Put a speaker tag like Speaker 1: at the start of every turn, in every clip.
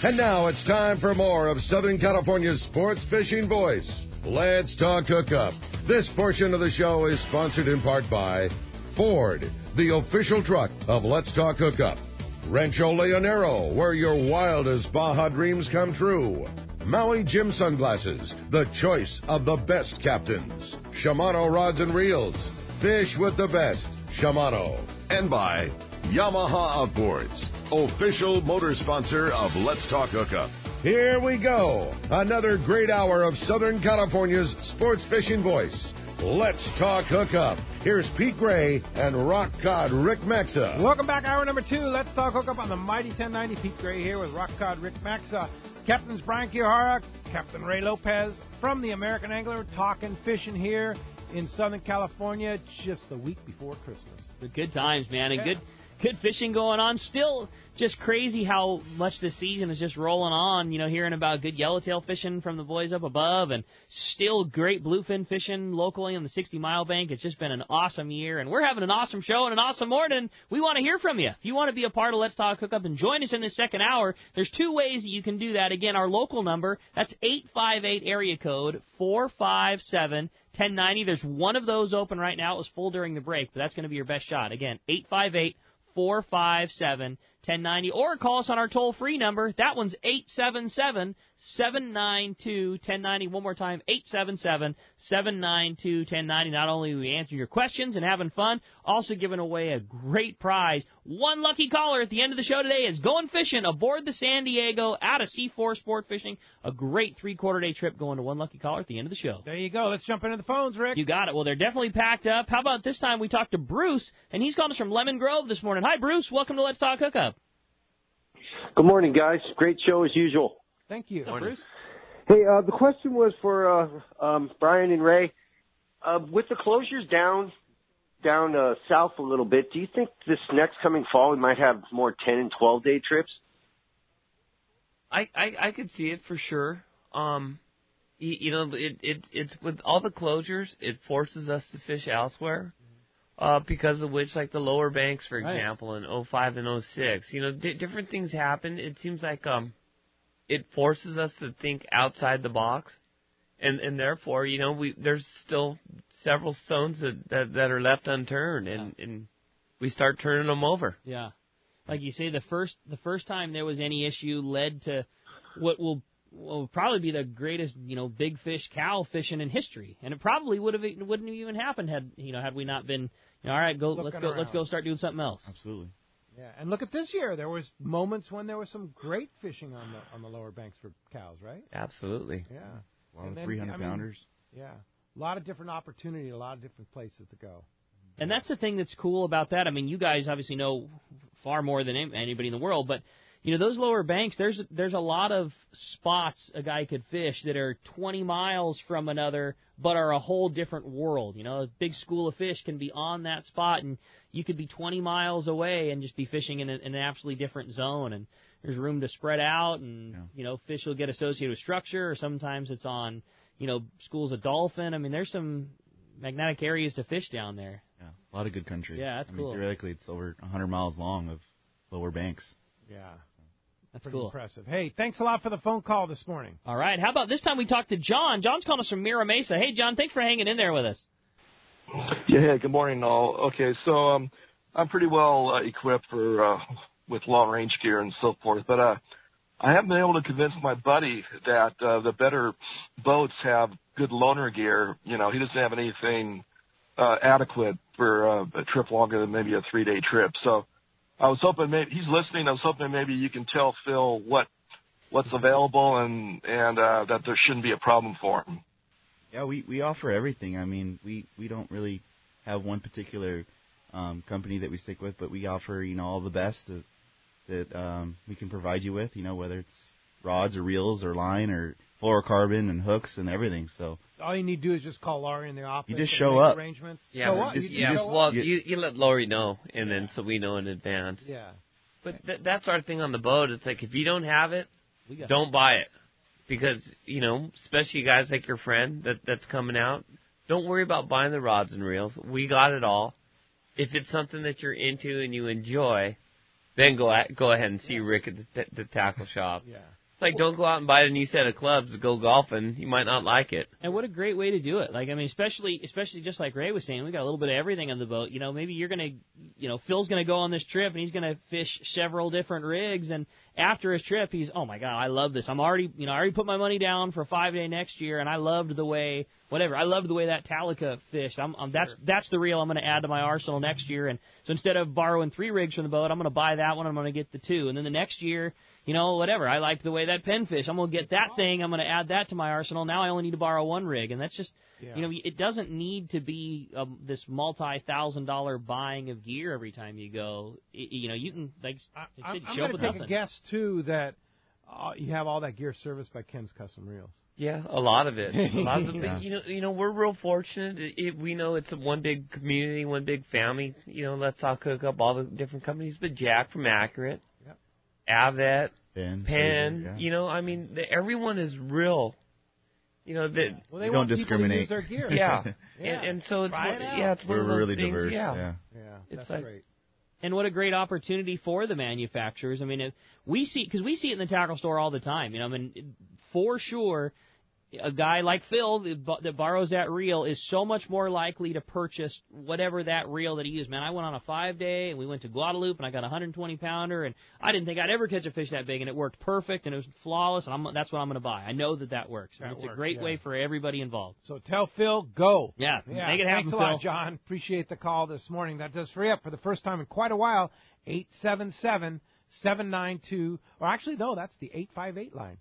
Speaker 1: And now it's time for more of Southern California's sports fishing voice. Let's Talk Hookup. This portion of the show is sponsored in part by Ford, the official truck of Let's Talk Hookup. Rancho Leonero, where your wildest Baja dreams come true. Maui Jim Sunglasses, the choice of the best captains. Shimano Rods and Reels, fish with the best. Shimano. And by Yamaha Outboards, official motor sponsor of Let's Talk Hookup. Here we go. Another great hour of Southern California's sports fishing voice. Let's Talk Hookup. Here's Pete Gray and Rock Cod Rick Maxa.
Speaker 2: Welcome back, hour number 2. Let's Talk Hookup on the Mighty 1090. Pete Gray here with Rock Cod Rick Maxa. Captains Brian Kiyahara, Captain Ray Lopez from the American Angler, talking fishing here in Southern California just the week before Christmas.
Speaker 3: The good times, man, and good fishing going on. Still just crazy how much this season is just rolling on, you know, hearing about good yellowtail fishing from the boys up above, and still great bluefin fishing locally on the 60-mile bank. It's just been an awesome year, and we're having an awesome show and an awesome morning. We want to hear from you. If you want to be a part of Let's Talk Hookup and join us in this second hour, there's 2 ways that you can do that. Again, our local number, that's 858 area code 457 1090. There's one of those open right now. It was full during the break, but that's going to be your best shot. Again, 858-457-1090, or call us on our toll-free number. That one's 877-792-1090. One more time, 877-792-1090. Not only are we answering your questions and having fun, also giving away a great prize. One lucky caller at the end of the show today is going fishing aboard the San Diego out of C4 Sport Fishing. A great 3-quarter-day trip going to one lucky caller at the end of the show.
Speaker 2: There you go. Let's jump into the phones, Rick.
Speaker 3: You got it. Well, they're definitely packed up. How about this time we talked to Bruce, and he's calling us from Lemon Grove this morning. Hi, Bruce. Welcome to Let's Talk Hookup.
Speaker 4: Good morning, guys. Great show as usual.
Speaker 2: Thank you. Bruce.
Speaker 4: Hey, the question was for Brian and Ray. With the closures down south a little bit, do you think this next coming fall we might have more 10 and 12-day trips?
Speaker 5: I could see it for sure. It's with all the closures, it forces us to fish elsewhere. Because of which, like the lower banks, for example, in 05 and 06, different things happen. It seems like it forces us to think outside the box, and therefore, there's still several stones that are left unturned, and we start turning them over.
Speaker 3: Yeah, like you say, the first time there was any issue led to what will probably be the greatest, big fish cow fishing in history, and it probably wouldn't have even happened had we not been, all right, let's go start doing something else.
Speaker 6: Absolutely.
Speaker 2: Yeah, and look at this year. There was moments when there was some great fishing on the lower banks for cows, right?
Speaker 5: Absolutely.
Speaker 2: Yeah.
Speaker 6: A lot of 300-pounders.
Speaker 2: Yeah. A lot of different opportunity, a lot of different places to go.
Speaker 3: And that's the thing that's cool about that. I mean, you guys obviously know far more than anybody in the world, but those lower banks, there's a lot of spots a guy could fish that are 20 miles from another, but are a whole different world. A big school of fish can be on that spot, and you could be 20 miles away and just be fishing in an absolutely different zone. And there's room to spread out, and fish will get associated with structure, or sometimes it's on schools of dolphin. I mean, there's some magnetic areas to fish down there.
Speaker 6: Yeah, a lot of good country.
Speaker 3: Yeah, that's cool.
Speaker 6: Theoretically, it's over 100 miles long of lower banks.
Speaker 2: Yeah.
Speaker 3: That's
Speaker 2: pretty
Speaker 3: cool.
Speaker 2: Impressive. Hey, thanks a lot for the phone call this morning.
Speaker 3: All right. How about this time we talk to John? John's calling us from Mira Mesa. Hey, John, thanks for hanging in there with us.
Speaker 7: Yeah, good morning, all. Okay, so I'm pretty well equipped with long-range gear and so forth, but I haven't been able to convince my buddy that the better boats have good loaner gear. He doesn't have anything adequate for a trip longer than maybe a 3-day trip. So I was hoping he's listening. I was hoping maybe you can tell Phil what's available and that there shouldn't be a problem for him.
Speaker 6: Yeah, we offer everything. I mean, we don't really have one particular company that we stick with, but we offer all the best that we can provide you with. Whether it's rods or reels or line or fluorocarbon and hooks and everything. So
Speaker 2: all you need to do is just call Laurie in the office.
Speaker 6: You just show up.
Speaker 2: Arrangements.
Speaker 5: Yeah,
Speaker 2: so what?
Speaker 5: You let Laurie know, and then so we know in advance.
Speaker 2: Yeah.
Speaker 5: But that's our thing on the boat. It's like if you don't have it, don't buy it. Because, especially guys like your friend that's coming out, don't worry about buying the rods and reels. We got it all. If it's something that you're into and you enjoy, then go ahead and see Rick at the tackle shop.
Speaker 2: Yeah.
Speaker 5: It's like, don't go out and buy a new set of clubs to go golfing. You might not like it.
Speaker 3: And what a great way to do it. Like, I mean, especially just like Ray was saying, we got a little bit of everything on the boat. You know, maybe you're going to, you know, Phil's going to go on this trip and he's going to fish several different rigs. And after his trip, he's, oh my God, I love this. I already put my money down for a 5-day next year, and I loved the way, I loved the way that Talica fished. That's the reel I'm going to add to my arsenal next year. And so instead of borrowing 3 rigs from the boat, I'm going to buy that one. I'm going to get the 2. And then the next year, you know, whatever. I liked the way that Penn fish. I'm going to get that thing. I'm going to add that to my arsenal. Now I only need to borrow 1 rig. And that's just, you know, it doesn't need to be this multi-$1,000 buying of gear every time you go. You know, you can, like,
Speaker 2: I'm going to take a guess, too, that you have all that gear serviced by Ken's Custom Reels.
Speaker 5: Yeah, a lot of it.
Speaker 2: Yeah.
Speaker 5: You know, we're real fortunate. We know it's one big community, one big family. You know, Let's Talk Hookup, all the different companies. But Jack from Accurate, Avet, Penn. You know, I mean, everyone is real. You know that
Speaker 2: they
Speaker 6: don't discriminate.
Speaker 2: To use their gear.
Speaker 5: Yeah. And so it's it's one of those
Speaker 6: really
Speaker 5: things.
Speaker 6: diverse.
Speaker 5: Yeah,
Speaker 2: that's
Speaker 5: like,
Speaker 2: great.
Speaker 3: And what a great opportunity for the manufacturers. I mean, we see it in the tackle store all the time. You know, I mean, for sure, a guy like Phil that borrows that reel is so much more likely to purchase whatever that reel that he used. Man, I went on a 5-day, and we went to Guadalupe, and I got a 120-pounder, and I didn't think I'd ever catch a fish that big, and it worked perfect, and it was flawless, and that's what I'm going to buy. I know that works. It's a great way for everybody involved.
Speaker 2: So tell Phil, go.
Speaker 3: Yeah, make it happen,
Speaker 2: Thanks a lot, John. Appreciate the call this morning. That does free up for the first time in quite a while, 877-792, or actually, no, that's the 858 line.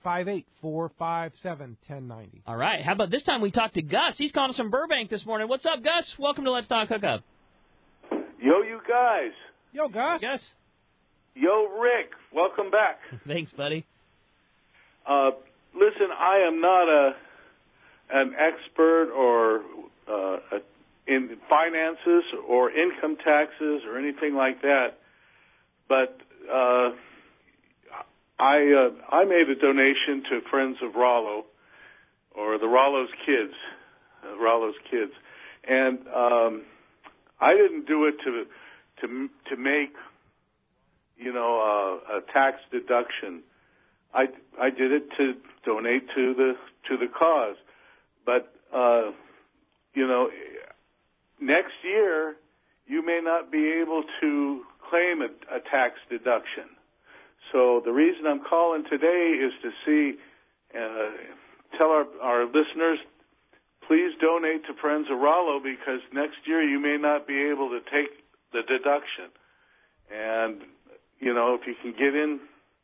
Speaker 2: 858-457-1090.
Speaker 3: All right. How about this time we talk to Gus? He's calling us from Burbank this morning. What's up, Gus? Welcome to Let's Talk Hookup.
Speaker 8: Yo, you guys.
Speaker 2: Yo, Gus.
Speaker 3: Gus.
Speaker 8: Yo, Rick. Welcome back.
Speaker 3: Thanks, buddy.
Speaker 8: Listen, I am not an expert or in finances or income taxes or anything like that, but I made a donation to Friends of Rollo, or the Rollo's Kids, and I didn't do it to make, you know, a tax deduction. I did it to donate to the cause, but you know, next year you may not be able to claim a tax deduction. So the reason I'm calling today is to tell our listeners, please donate to Friends of Rollo, because next year you may not be able to take the deduction. And, you know, if you can get in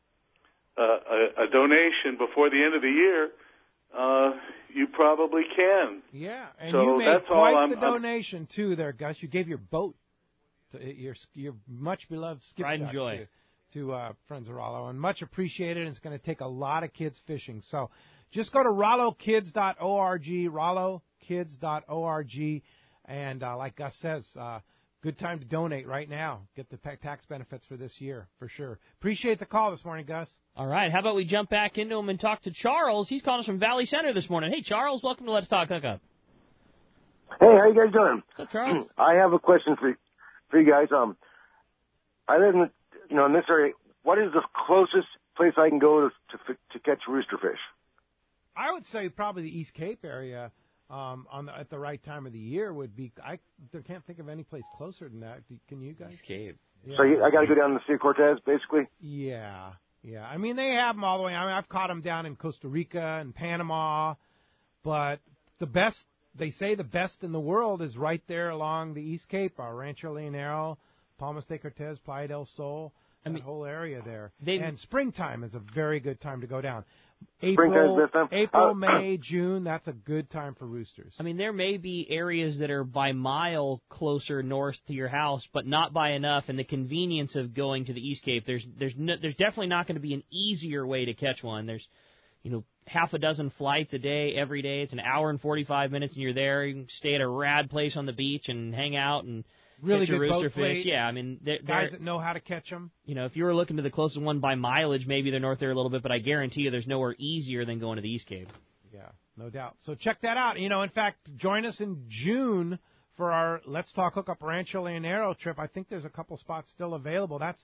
Speaker 8: a donation before the end of the year, you probably can.
Speaker 2: Yeah, and
Speaker 8: so
Speaker 2: you made
Speaker 8: that's
Speaker 2: quite
Speaker 8: all
Speaker 2: the donation, too, there, Gus. You gave your boat to your much-beloved Skipjack to Friends of Rollo, and much appreciated. It's going to take a lot of kids fishing. So just go to rollokids.org, rollokids.org, and like Gus says, good time to donate right now. Get the tax benefits for this year, for sure. Appreciate the call this morning, Gus.
Speaker 3: All right, how about we jump back into him and talk to Charles? He's calling us from Valley Center this morning. Hey, Charles, welcome to Let's Talk Hookup.
Speaker 9: Hey, how you guys doing?
Speaker 3: What's up, Charles?
Speaker 9: I have a question for you guys. I live in this area. What is the closest place I can go to catch rooster fish?
Speaker 2: I would say probably the East Cape area at the right time of the year would be. I can't think of any place closer than that. Can you guys?
Speaker 5: East Cape.
Speaker 2: Yeah.
Speaker 9: So I got to go down to the Sea of Cortez, basically?
Speaker 2: Yeah. I mean, they have them all the way. I mean, I've caught them down in Costa Rica and Panama, but the best in the world is right there along the East Cape, Rancho Leonero, Palmas de Cortez, Playa del Sol. That whole area there. And springtime is a very good time to go down. April, May, June, that's a good time for roosters.
Speaker 3: I mean, there may be areas that are by mile closer north to your house, but not by enough. And the convenience of going to the East Cape, there's definitely not going to be an easier way to catch one. There's, half a dozen flights a day, every day. It's an hour and 45 minutes, and you're there. You can stay at a rad place on the beach and hang out and
Speaker 2: really
Speaker 3: catch a
Speaker 2: good
Speaker 3: rooster
Speaker 2: boat fleet.
Speaker 3: fish. Yeah, I mean,
Speaker 2: guys that know how to catch them.
Speaker 3: If you were looking to the closest one by mileage, maybe they're north there a little bit, but I guarantee you there's nowhere easier than going to the East Cape.
Speaker 2: Yeah, no doubt. So check that out. In fact, join us in June for our Let's Talk Hookup Rancho Leonero trip. I think there's a couple spots still available. That's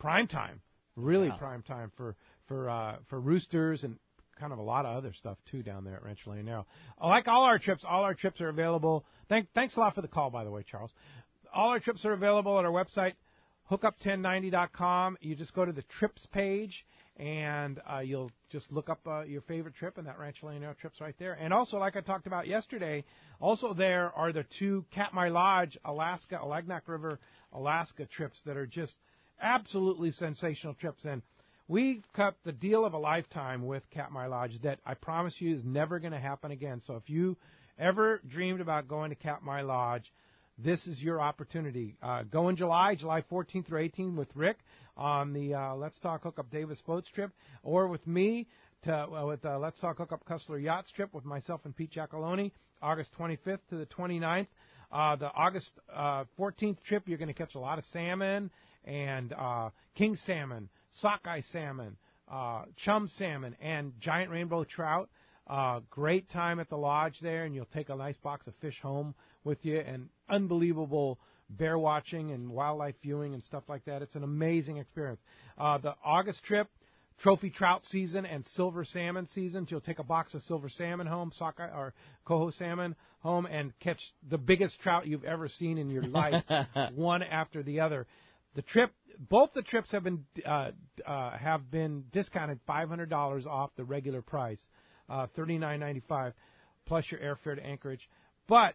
Speaker 2: prime time, really prime time for roosters and kind of a lot of other stuff too down there at Rancho Leonero. Like all our trips are available. Thanks a lot for the call, by the way, Charles. All our trips are available at our website, hookup1090.com. You just go to the trips page, and you'll just look up your favorite trip, and that Rancho Leonero trip's right there. And also, like I talked about yesterday, also there are the 2 Katmai Lodge, Alaska, Alagnak River, Alaska trips that are just absolutely sensational trips. And we've cut the deal of a lifetime with Katmai Lodge that I promise you is never going to happen again. So if you ever dreamed about going to Katmai Lodge, this is your opportunity. Go in July 14th through 18th with Rick on the Let's Talk Hookup Davis Boats trip, or with me with Let's Talk Hookup Cussler Yachts trip with myself and Pete Giacalone, August 25th to the 29th. The August 14th trip, you're going to catch a lot of salmon and king salmon, sockeye salmon, chum salmon, and giant rainbow trout. Great time at the lodge there, and you'll take a nice box of fish home with you, and unbelievable bear watching and wildlife viewing and stuff like that. It's an amazing experience. The August trip, trophy trout season and silver salmon season. You'll take a box of silver salmon home, sockeye or coho salmon home, and catch the biggest trout you've ever seen in your life, one after the other. Both the trips have been discounted $500 off the regular price, $39.95 plus your airfare to Anchorage. But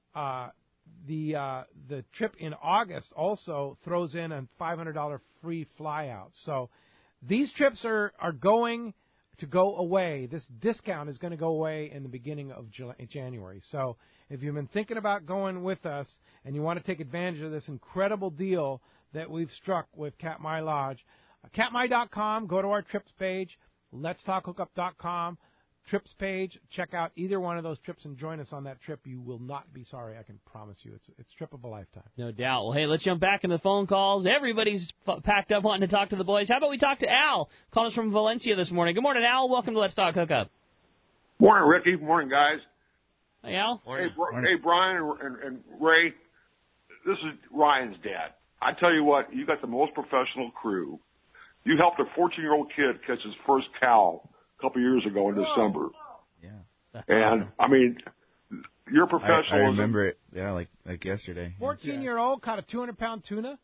Speaker 2: the trip in August also throws in a $500 free flyout. So these trips are going to go away. This discount is going to go away in the beginning of January. So if you've been thinking about going with us and you want to take advantage of this incredible deal that we've struck with Katmai Lodge, Katmai.com, go to our trips page, letstalkhookup.com, trips page, check out either one of those trips and join us on that trip. You will not be sorry, I can promise you. It's trip of a lifetime.
Speaker 3: No doubt. Well, hey, let's jump back into the phone calls. Everybody's packed up wanting to talk to the boys. How about we talk to Al, calling us from Valencia this morning. Good morning, Al. Welcome to Let's Talk Hookup.
Speaker 10: Morning, Ricky. Morning, guys.
Speaker 3: Hey, Al.
Speaker 10: Hey, Brian and Ray. This is Ryan's dad. I tell you what, you got the most professional crew. You helped a 14-year-old kid catch his first cow a couple years ago in December.
Speaker 6: Yeah.
Speaker 10: And, I mean, you're professional.
Speaker 6: I remember it, like yesterday.
Speaker 2: 14-year-old caught a 200-pound tuna?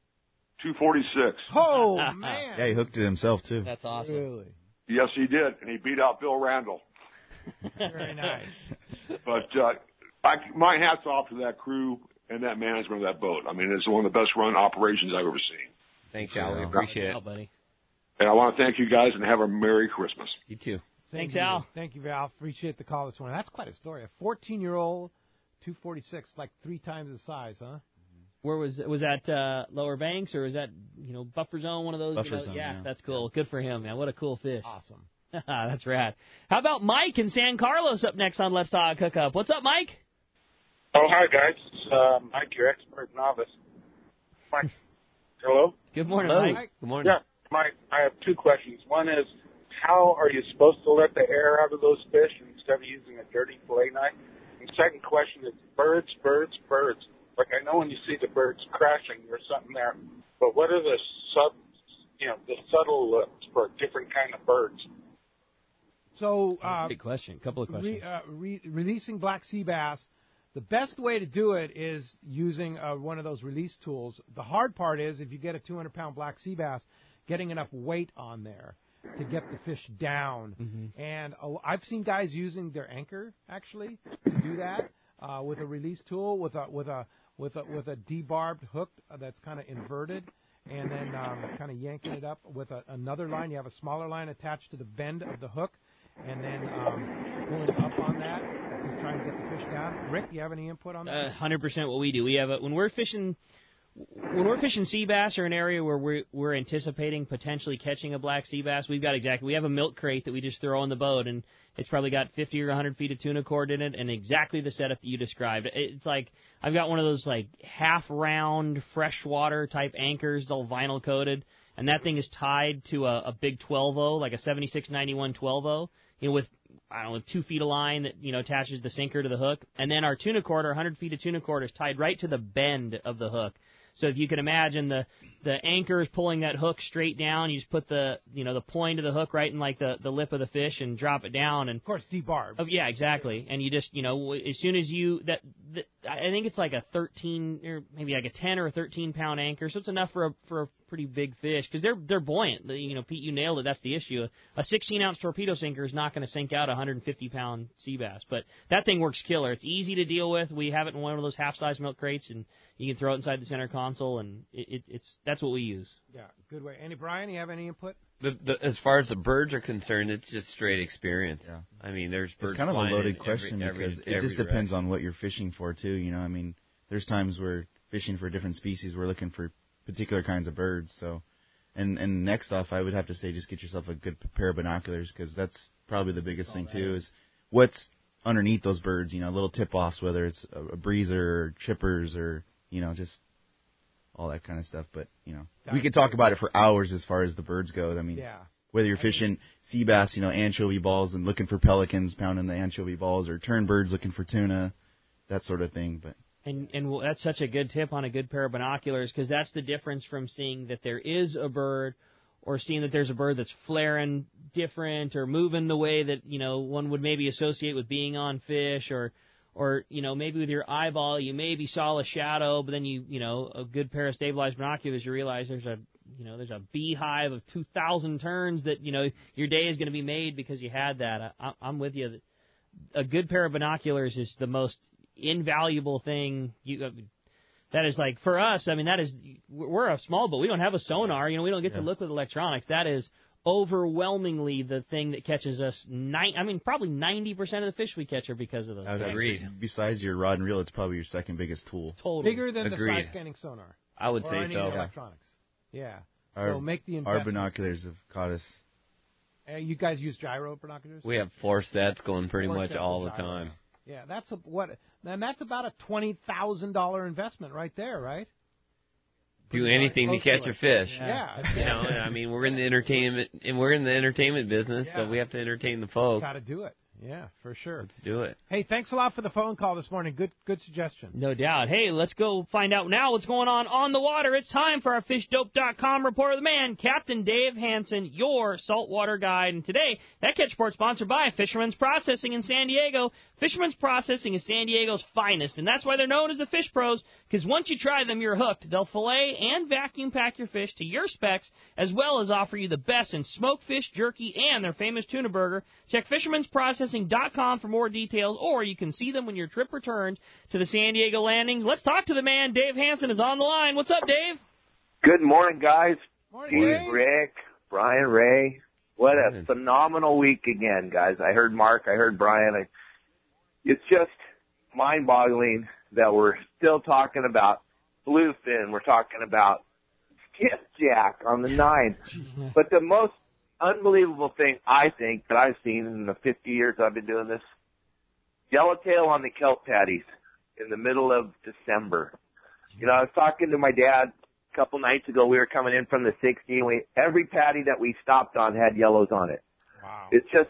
Speaker 10: 246.
Speaker 2: Oh, man.
Speaker 6: Yeah, he hooked it himself, too.
Speaker 3: That's awesome.
Speaker 2: Really?
Speaker 10: Yes, he did, and he beat out Bill Randall.
Speaker 2: Very nice.
Speaker 10: But my hat's off to that crew and that management of that boat. I mean, it's one of the best run operations I've ever seen.
Speaker 5: Thanks, Al. We appreciate it.
Speaker 3: Buddy.
Speaker 10: And I want to thank you guys and have a Merry Christmas.
Speaker 5: You too.
Speaker 3: Thanks, Al.
Speaker 2: Thank you, Val. Appreciate the call this morning. That's quite a story. A 14-year-old, 246, like 3 times the size, huh?
Speaker 3: Where was that Lower Banks, or was that buffer zone, one of those?
Speaker 6: Buffer zone, yeah.
Speaker 3: That's cool. Good for him, man. What a cool fish.
Speaker 2: Awesome.
Speaker 3: That's rad. How about Mike in San Carlos up next on Let's Talk Hookup? What's up, Mike?
Speaker 11: Oh, hi, guys. It's Mike, your expert novice. Mike, hello?
Speaker 3: Good morning, Mike.
Speaker 5: Good morning.
Speaker 11: Yeah, Mike, I have 2 questions. One is, how are you supposed to let the air out of those fish instead of using a dirty fillet knife? And second question is, birds. Like, I know when you see the birds crashing, there's something there. But what are the subtle for different kind of birds?
Speaker 2: So,
Speaker 3: big question. Couple of questions.
Speaker 2: Releasing black sea bass, the best way to do it is using one of those release tools. The hard part is, if you get a 200-pound black sea bass, getting enough weight on there to get the fish down. Mm-hmm. And I've seen guys using their anchor, actually, to do that with a release tool, with a debarbed hook that's kind of inverted, and then kind of yanking it up with another line. You have a smaller line attached to the bend of the hook, and then pulling up on that to try and get the fish down. Rick, you have any input on that?
Speaker 3: 100% what we do. We have when we're fishing sea bass or an area where we're anticipating potentially catching a black sea bass, we have a milk crate that we just throw on the boat, and it's probably got 50 or 100 feet of tuna cord in it, and exactly the setup that you described. It's like I've got one of those like half-round freshwater type anchors, all vinyl coated, and that thing is tied to a big 12-0, like a 7691 12-0, with 2 feet of line that attaches the sinker to the hook, and then our tuna cord, our 100 feet of tuna cord, is tied right to the bend of the hook. So if you can imagine the anchor is pulling that hook straight down, you just put the point of the hook right in like the lip of the fish and drop it down, and
Speaker 2: of course debarb.
Speaker 3: Oh, yeah, exactly. And you just as soon as you I think it's like a 13 or maybe like a 10 or a 13 pound anchor, so it's enough for a pretty big fish because they're buoyant. Pete, you nailed it. That's the issue. A 16 ounce torpedo sinker is not going to sink out a 150 pound sea bass, but that thing works killer. It's easy to deal with. We have it in one of those half size milk crates, and you can throw it inside the center console, and that's what we use.
Speaker 2: Yeah, good way. Brian, you have any input?
Speaker 5: As far as the birds are concerned, it's just straight experience.
Speaker 6: Yeah.
Speaker 5: I mean, there's birds.
Speaker 6: It's kind of a loaded question
Speaker 5: because
Speaker 6: it just depends on what you're fishing for too. I mean, there's times where fishing for different species, we're looking for particular kinds of birds. So, and next off, I would have to say just get yourself a good pair of binoculars because that's probably the biggest thing too. Is what's underneath those birds. Little tip-offs, whether it's a breezer or chippers or just all that kind of stuff. But, we could talk about it for hours as far as the birds go. I mean, whether you're fishing sea bass, anchovy balls and looking for pelicans pounding the anchovy balls or tern birds looking for tuna, that sort of thing. But
Speaker 3: And that's such a good tip on a good pair of binoculars because that's the difference from seeing that there is a bird or seeing that there's a bird that's flaring different or moving the way that, one would maybe associate with being on fish or maybe with your eyeball you maybe saw a shadow, but then a good pair of stabilized binoculars, you realize there's a beehive of 2,000 terns that, your day is going to be made because you had that. I'm with you. A good pair of binoculars is the most invaluable thing. That is like, for us, I mean, we're a small boat. We don't have a sonar. We don't get to look with electronics. That is overwhelmingly the thing that catches us. Probably 90% of the fish we catch are because of those.
Speaker 6: Agreed. Besides your rod and reel, it's probably your second biggest tool.
Speaker 3: Totally.
Speaker 2: Bigger than the side scanning sonar.
Speaker 5: I would say so.
Speaker 2: Electronics. Yeah.
Speaker 6: So
Speaker 2: make the investment.
Speaker 6: Our binoculars have caught us.
Speaker 2: You guys use gyro binoculars?
Speaker 5: We have 4 sets going pretty much all the time.
Speaker 2: Yeah, that's about a $20,000 investment right there, right?
Speaker 5: Do anything to catch a fish.
Speaker 2: Yeah.
Speaker 5: I mean, we're in the entertainment business, so we have to entertain the folks.
Speaker 2: Got to do it. Yeah, for sure.
Speaker 5: Let's do it.
Speaker 2: Hey, thanks a lot for the phone call this morning. Good suggestion.
Speaker 3: No doubt. Hey, let's go find out now what's going on the water. It's time for our FishDope.com report of the man, Captain Dave Hansen, your saltwater guide. And today, that catch report sponsored by Fisherman's Processing in San Diego. Fisherman's Processing is San Diego's finest, and that's why they're known as the Fish Pros, because once you try them, you're hooked. They'll fillet and vacuum pack your fish to your specs, as well as offer you the best in smoked fish, jerky, and their famous tuna burger. Check Fisherman'sProcessing.com for more details, or you can see them when your trip returns to the San Diego landings. Let's talk to the man. Dave Hansen is on the line. What's up, Dave?
Speaker 12: Good morning, guys.
Speaker 2: Morning, Dave.
Speaker 12: Rick, Brian, Ray. What a phenomenal week again, guys. I heard Mark. I heard Brian. It's just mind-boggling that we're still talking about bluefin. We're talking about skipjack on the 9. But the most unbelievable thing, I think, that I've seen in the 50 years I've been doing this, yellowtail on the kelp patties in the middle of December. I was talking to my dad a couple nights ago. We were coming in from the 60, and every patty that we stopped on had yellows on it.
Speaker 2: Wow.
Speaker 12: It's just,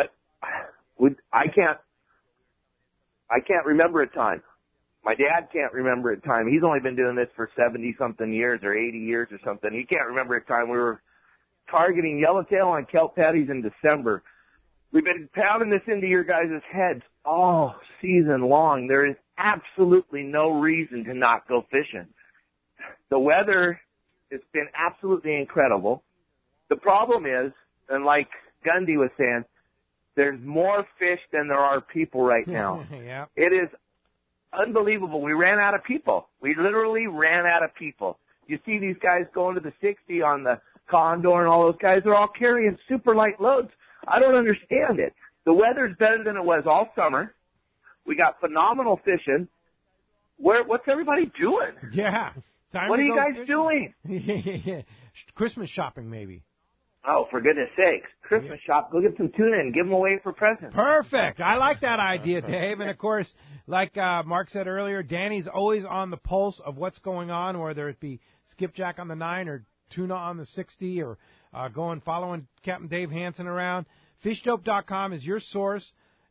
Speaker 12: I can't remember a time. My dad can't remember a time. He's only been doing this for 70-something years or 80 years or something. He can't remember a time we were targeting yellowtail on kelp patties in December. We've been pounding this into your guys' heads all season long. There is absolutely no reason to not go fishing. The weather has been absolutely incredible. The problem is, and like Gundy was saying, there's more fish than there are people right now.
Speaker 2: Yeah.
Speaker 12: It is unbelievable. We ran out of people. We literally ran out of people. You see these guys going to the 60 on the Condor and all those guys. They're all carrying super light loads. I don't understand it. The weather's better than it was all summer. We got phenomenal fishing. What's everybody doing?
Speaker 2: Yeah.
Speaker 12: What are you guys doing?
Speaker 2: Christmas shopping, maybe.
Speaker 12: Oh, for goodness sakes. Christmas shop. Go get some tuna and give them away for presents.
Speaker 2: Perfect. I like that idea, Dave. And, of course, like Mark said earlier, Danny's always on the pulse of what's going on, whether it be skipjack on the 9 or tuna on the 60 or following Captain Dave Hansen around. FishDope.com is your source.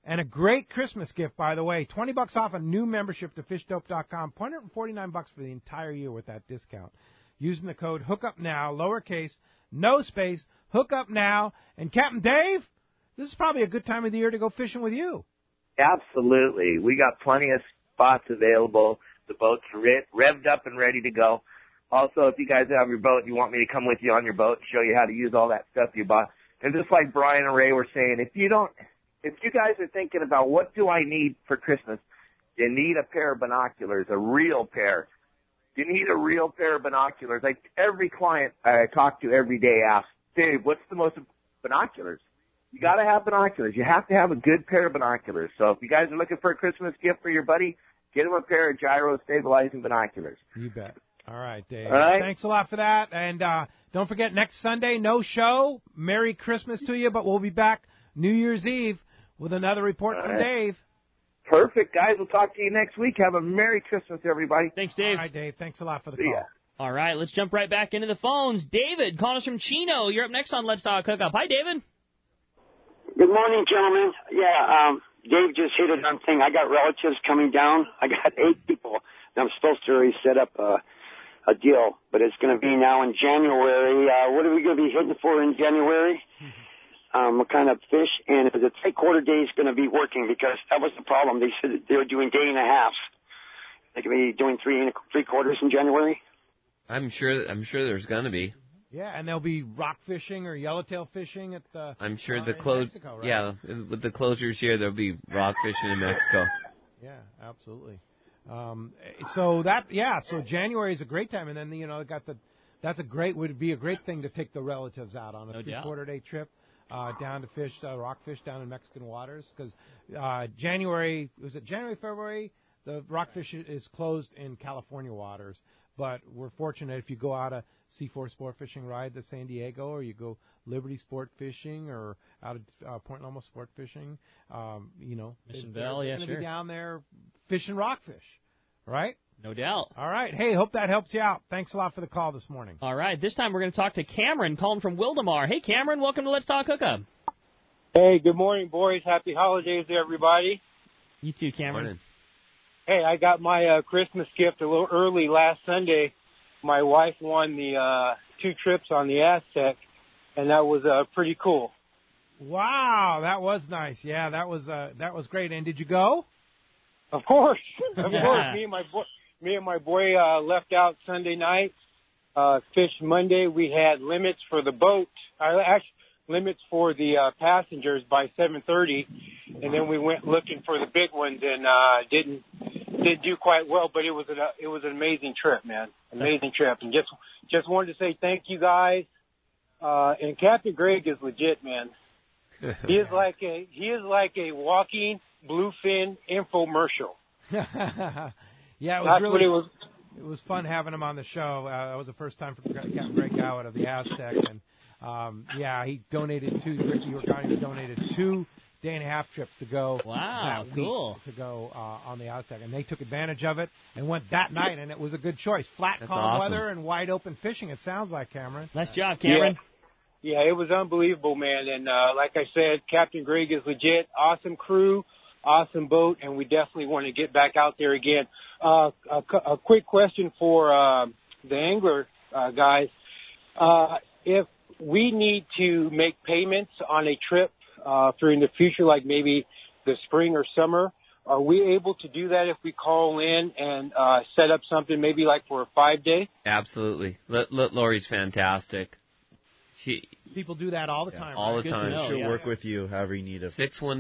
Speaker 2: And a great Christmas gift, by the way. $20 off a new membership to fishdope.com. $149 for the entire year with that discount. Using the code HOOKUPNOW, lowercase, no space, HOOKUPNOW. And Captain Dave, this is probably a good time of the year to go fishing with you.
Speaker 12: Absolutely. We got plenty of spots available. The boat's revved up and ready to go. Also, if you guys have your boat, you want me to come with you on your boat and show you how to use all that stuff you bought. And just like Brian and Ray were saying, if you guys are thinking about what do I need for Christmas, you need a pair of binoculars, a real pair. You need a real pair of binoculars. Like every client I talk to every day asks, Dave, what's the most binoculars? You got to have binoculars. You have to have a good pair of binoculars. So if you guys are looking for a Christmas gift for your buddy, get him a pair of gyro stabilizing binoculars.
Speaker 2: You bet. All right, Dave.
Speaker 12: All right.
Speaker 2: Thanks a lot for that. And don't forget, next Sunday, no show. Merry Christmas to you, but we'll be back New Year's Eve with another report from Dave.
Speaker 12: Perfect, guys. We'll talk to you next week. Have a Merry Christmas, everybody.
Speaker 3: Thanks, Dave.
Speaker 2: All right, Dave. Thanks a lot for the call.
Speaker 3: All right, let's jump right back into the phones. David, calling us from Chino. You're up next on Let's Talk Hookup. Hi, David.
Speaker 13: Good morning, gentlemen. Yeah, Dave just hit it on thing. I got relatives coming down. I got 8 people. And I'm supposed to already set up a deal, but it's going to be now in January. What are we going to be hitting for in January? What kind of fish? And the 3/4 day is going to be working because that was the problem. They said they were doing day and a half. They could be doing 3/4 in January.
Speaker 5: I'm sure there's going to be.
Speaker 2: Yeah, and there'll be rock fishing or yellowtail fishing at the.
Speaker 5: I'm sure the
Speaker 2: Mexico, right?
Speaker 5: Yeah, with the closures here, there'll be rock fishing in Mexico.
Speaker 2: Yeah, absolutely. So January is a great time, and then would be a great thing to take the relatives out on a 3/4 day trip down to fish rock fish down in Mexican waters because January, February, the rockfish is closed in California waters. But we're fortunate if you go out a C4 sport fishing ride to San Diego, or you go Liberty sport fishing, or out of Point Loma sport fishing,
Speaker 3: Mission Bell,
Speaker 2: they're going to be down there fishing rockfish, right?
Speaker 3: No doubt.
Speaker 2: All right. Hey, hope that helps you out. Thanks a lot for the call this morning.
Speaker 3: All right. This time we're going to talk to Cameron, calling from Wildemar. Hey, Cameron, welcome to Let's Talk Hookup.
Speaker 14: Hey, good morning, boys. Happy holidays to everybody.
Speaker 3: You too, Cameron.
Speaker 5: Morning.
Speaker 14: Hey, I got my Christmas gift a little early last Sunday. My wife won the 2 trips on the Aztec, and that was pretty cool.
Speaker 2: Wow, that was nice. Yeah, that was great. And did you go?
Speaker 14: Of course, of course. Me and my boy left out Sunday night. Fished Monday. We had limits for the boat. Actually, limits for the passengers by 7:30, and then we went looking for the big ones and didn't do quite well. But it was an amazing trip, man. Amazing trip. And just wanted to say thank you guys. And Captain Greg is legit, man. He is like a walking bluefin infomercial.
Speaker 2: Yeah, it was it was fun having him on the show. That was the first time for Captain Greg Gowett of the Aztec, and he donated 2. Ricky Organi donated 2 day-and-a-half trips to go.
Speaker 3: Wow, cool.
Speaker 2: To go on the Aztec, and they took advantage of it and went that night, and it was a good choice. Flat, calm
Speaker 5: awesome.
Speaker 2: weather and wide open fishing. It sounds like, Cameron.
Speaker 3: Nice job, Cameron.
Speaker 14: Yeah, it was unbelievable, man. And like I said, Captain Greg is legit. Awesome crew, awesome boat, and we definitely want to get back out there again. A quick question for the angler guys. If we need to make payments on a trip for in the future, like maybe the spring or summer, are we able to do that if we call in and set up something maybe like for a 5-day?
Speaker 5: Absolutely. Lori's fantastic.
Speaker 2: People do that all the time.
Speaker 5: All
Speaker 2: right?
Speaker 5: the time.
Speaker 6: She'll work with you however you need us.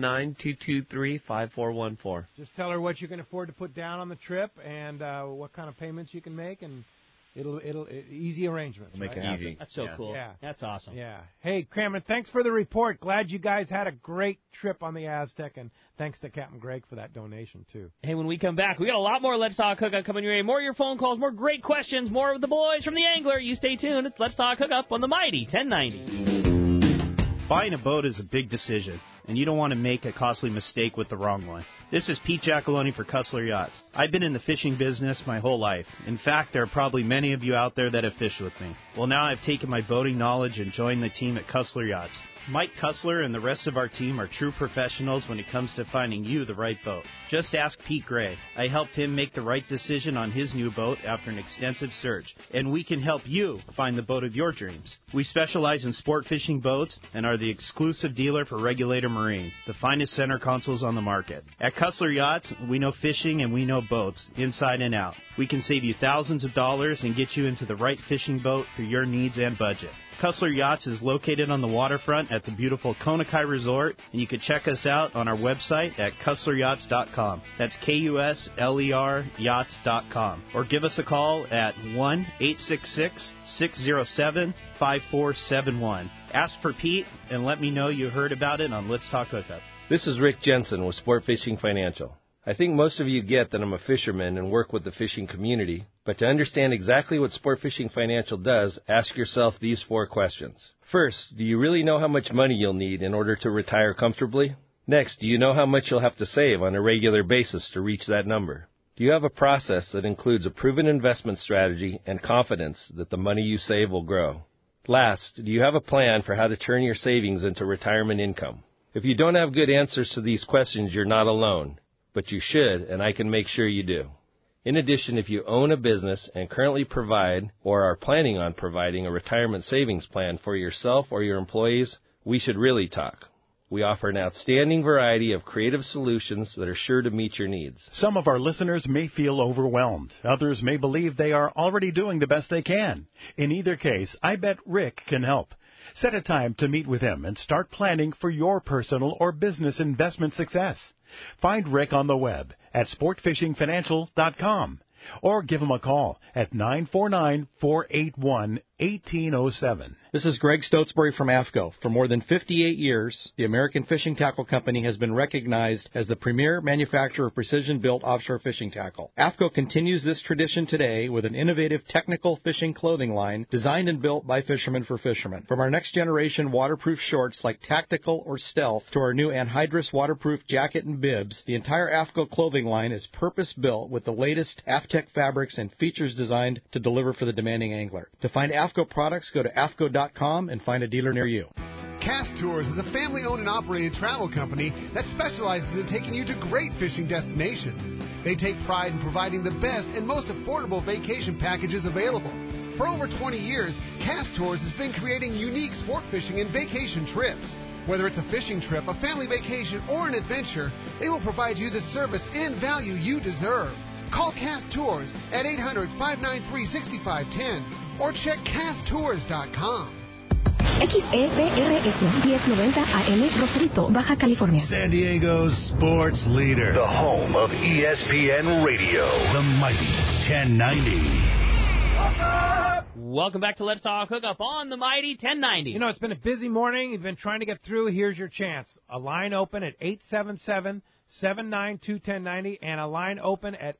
Speaker 5: 619-223-5414.
Speaker 2: Just tell her what you can afford to put down on the trip and what kind of payments you can make, and it'll easy arrangements.
Speaker 6: We'll make
Speaker 2: right?
Speaker 6: it happen.
Speaker 5: Easy.
Speaker 3: That's so cool.
Speaker 2: Yeah.
Speaker 3: That's awesome.
Speaker 2: Yeah. Hey, Cameron, thanks for the report. Glad you guys had a great trip on the Aztec, and thanks to Captain Greg for that donation, too.
Speaker 3: Hey, when we come back, we got a lot more Let's Talk Hookup coming your way. More of your phone calls, more great questions, more of the boys from the Angler. You stay tuned. It's Let's Talk Hookup on the Mighty 1090.
Speaker 15: Buying a boat is a big decision, and you don't want to make a costly mistake with the wrong one. This is Pete Giacalone for Cussler Yachts. I've been in the fishing business my whole life. In fact, there are probably many of you out there that have fished with me. Well, now I've taken my boating knowledge and joined the team at Cussler Yachts. Mike Cussler and the rest of our team are true professionals when it comes to finding you the right boat. Just ask Pete Gray. I helped him make the right decision on his new boat after an extensive search, and we can help you find the boat of your dreams. We specialize in sport fishing boats and are the exclusive dealer for Regulator Marine, the finest center consoles on the market. At Cussler Yachts, we know fishing and we know boats, inside and out. We can save you thousands of dollars and get you into the right fishing boat for your needs and budget. Cussler Yachts is located on the waterfront at the beautiful Konakai Resort, and you can check us out on our website at CusslerYachts.com. That's KUSLER Yachts.com. Or give us a call at 1-866-607-5471. Ask for Pete and let me know you heard about it on Let's Talk Hookup.
Speaker 16: This is Rick Jensen with Sport Fishing Financial. I think most of you get that I'm a fisherman and work with the fishing community, but to understand exactly what Sport Fishing Financial does, ask yourself these 4 questions. First, do you really know how much money you'll need in order to retire comfortably? Next, do you know how much you'll have to save on a regular basis to reach that number? Do you have a process that includes a proven investment strategy and confidence that the money you save will grow? Last, do you have a plan for how to turn your savings into retirement income? If you don't have good answers to these questions, you're not alone. But you should, and I can make sure you do. In addition, if you own a business and currently provide or are planning on providing a retirement savings plan for yourself or your employees, we should really talk. We offer an outstanding variety of creative solutions that are sure to meet your needs.
Speaker 17: Some of our listeners may feel overwhelmed. Others may believe they are already doing the best they can. In either case, I bet Rick can help. Set a time to meet with him and start planning for your personal or business investment success. Find Rick on the web at sportfishingfinancial.com or give him a call at 949-481-1807.
Speaker 18: This is Greg Stotesbury from AFCO. For more than 58 years, the American Fishing Tackle Company has been recognized as the premier manufacturer of precision-built offshore fishing tackle. AFCO continues this tradition today with an innovative technical fishing clothing line designed and built by fishermen for fishermen. From our next-generation waterproof shorts like Tactical or Stealth to our new anhydrous waterproof jacket and bibs, the entire AFCO clothing line is purpose-built with the latest AFTEC fabrics and features designed to deliver for the demanding angler. To find AFCO products, go to AFCO.com and find a dealer near you.
Speaker 19: Cast Tours is a family-owned and operated travel company that specializes in taking you to great fishing destinations. They take pride in providing the best and most affordable vacation packages available. For over 20 years, Cast Tours has been creating unique sport fishing and vacation trips. Whether it's a fishing trip, a family vacation, or an adventure, they will provide you the service and value you deserve. Call Cast Tours at 800-593-6510 or check casttours.com.
Speaker 20: XEPRS 1090 AM Rosarito, Baja California.
Speaker 21: San Diego's sports leader. The home of ESPN Radio. The mighty 1090.
Speaker 3: Welcome back to Let's Talk Hookup on the mighty 1090.
Speaker 2: You know, it's been a busy morning. You've been trying to get through. Here's your chance. A line open at 877-792-1090 and a line open at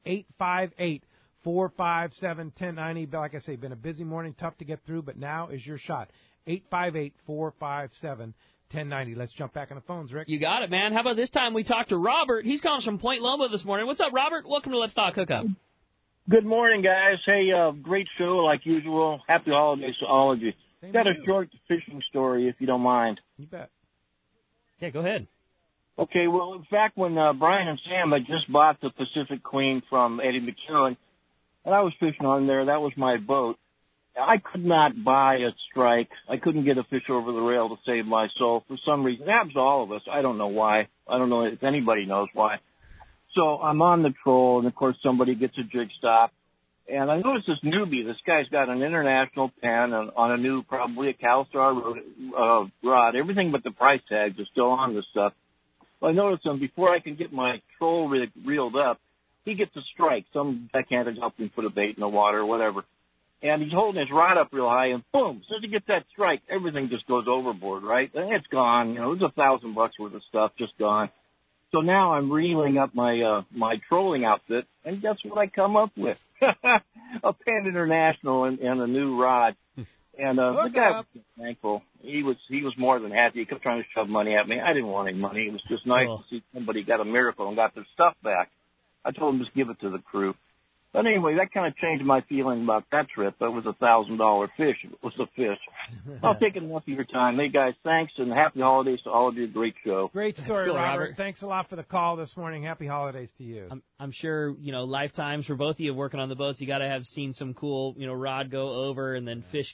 Speaker 2: 858-457-1090. Like I say, been a busy morning, tough to get through, but now is your shot. 858-457-1090. Let's jump back on the phones, Rick.
Speaker 3: You got it, man. How about this time we talked to Robert? He's calling from Point Loma this morning. What's up, Robert? Welcome to Let's Talk Hookup.
Speaker 22: Good morning, guys. Hey, great show like usual. Happy holidays to all of you. Got a short fishing story, if you don't mind.
Speaker 2: You bet.
Speaker 3: Yeah, go ahead.
Speaker 22: Okay, well, in fact, when Brian and Sam had just bought the Pacific Queen from Eddie McEwen, and I was fishing on there, that was my boat. I could not buy a strike. I couldn't get a fish over the rail to save my soul for some reason. It happens to all of us. I don't know why. I don't know if anybody knows why. So I'm on the troll, and, of course, somebody gets a jig stop. And I noticed this newbie. This guy's got an international pen on a new, probably a CalStar rod. Everything but the price tags are still on this stuff. Well, I noticed him before I can get my troll rig reeled up, he gets a strike. Some deckhand had helped him put a bait in the water or whatever. And he's holding his rod up real high, and boom, as soon as he gets that strike, everything just goes overboard, right? And it's gone. You know, it was $1,000 worth of stuff just gone. So now I'm reeling up my my trolling outfit, and guess what I come up with? A Penn International and a new rod. And the guy was thankful. He was more than happy. He kept trying to shove money at me. I didn't want any money. It was just nice to see somebody got a miracle and got their stuff back. I told him just give it to the crew. But anyway, that kind of changed my feeling about that trip. That was $1,000 fish. It was a fish. I'll take enough of your time. Hey, guys, thanks, and happy holidays to all of you. Great show.
Speaker 2: Great story,
Speaker 3: Cool,
Speaker 2: Robert. Thanks a lot for the call this morning. Happy holidays to you.
Speaker 3: I'm sure, lifetimes for both of you working on the boats, you got to have seen some cool, rod go over and then fish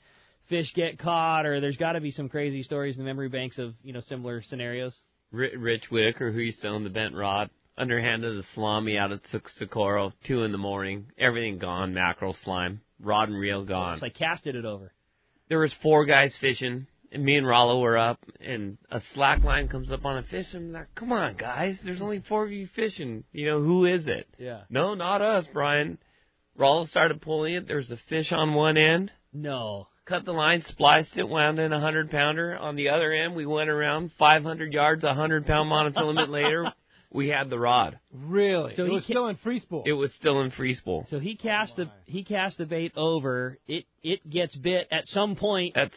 Speaker 3: get caught, or there's got to be some crazy stories in the memory banks of, similar scenarios.
Speaker 5: Rich Whitaker, who used to own the bent rod, underhanded the salami out at Socorro, 2 a.m, everything gone, mackerel, slime, rod and reel gone.
Speaker 3: It's like casted it over.
Speaker 5: There was 4 guys fishing, and me and Rollo were up, and a slack line comes up on a fish, and I'm like, come on, guys, there's only 4 of you fishing. Who is it?
Speaker 3: Yeah.
Speaker 5: No, not us, Brian. Rollo started pulling it. There's a fish on one end.
Speaker 3: No.
Speaker 5: Cut the line, spliced it, wound in a 100-pounder. On the other end, we went around 500 yards, a 100-pound monofilament later. We had the rod.
Speaker 2: Really? So it was still in free spool.
Speaker 5: It was still in free spool.
Speaker 3: So he cast the bait over. It gets bit at some point.
Speaker 5: And